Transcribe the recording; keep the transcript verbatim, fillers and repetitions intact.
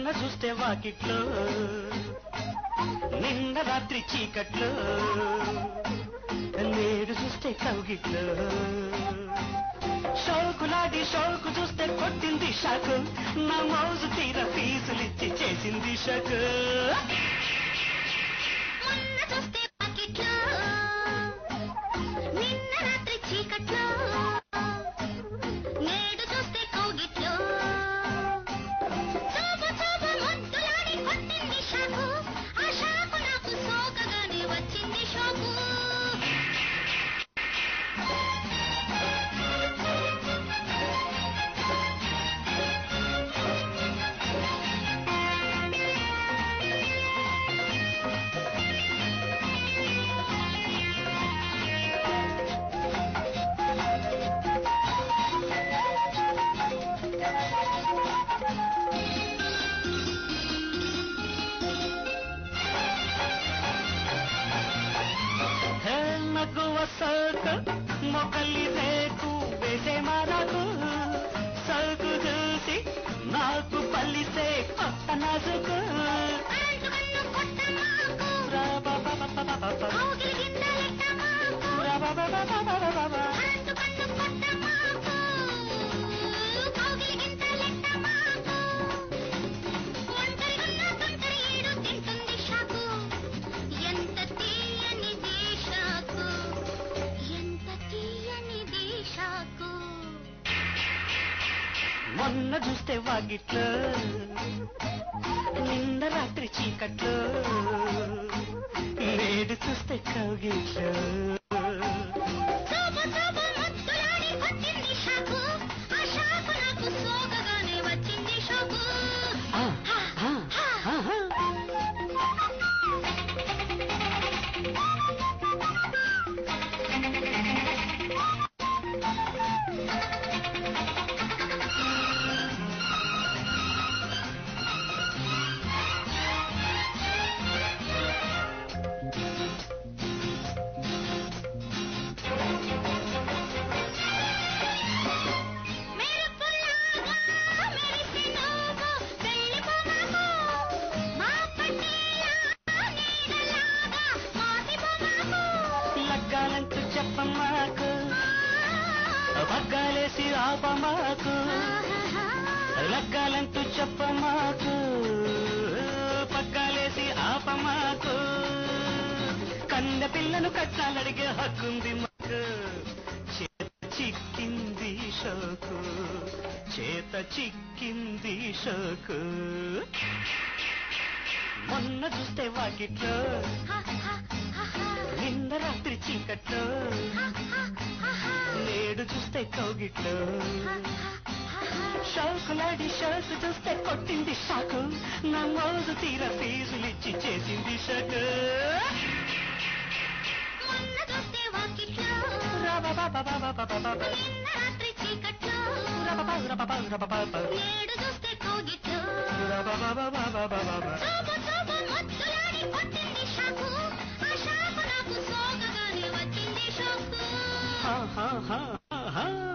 చూస్తే వాకిట్లో నిన్న రాత్రి చీకట్లో నేడు చూస్తే కౌగిట్లో షౌకులాడి షౌకు చూస్తే కొట్టింది షాకు నా మౌజు తీర ఫీజులిచ్చి చేసింది షకు మొకలి రేకు వేసే మారకు సరుకు చూసి నాకు పల్లిసే కొత్త నాజుకు మొన్న చూస్తే వాకిట్లో నిన్న రాత్రి చీకట్లో నేడు చూస్తే కౌగిట్లో లగ్గాలంటూ చెప్పమాకు పగ్గాలేసి ఆపమాకు లగ్గాలంటూ చెప్పమాకు పగ్గాలేసి ఆపమాకు కన్న పిల్లను కట్టాలడిగే హక్కుంది మాకు చేత చిక్కింది షోకు చేత చిక్కింది షోకు మొన్న చూస్తే వాకిట్లో నిన్న రాత్రి చీకట్లో నేడు చూస్తే కౌగిట్లో షౌకులాడి షౌకు చూస్తే కొట్టింది షాకు నా మోజు తీర ఫీజులిచ్చి చేసింది షకు ha ha ha ha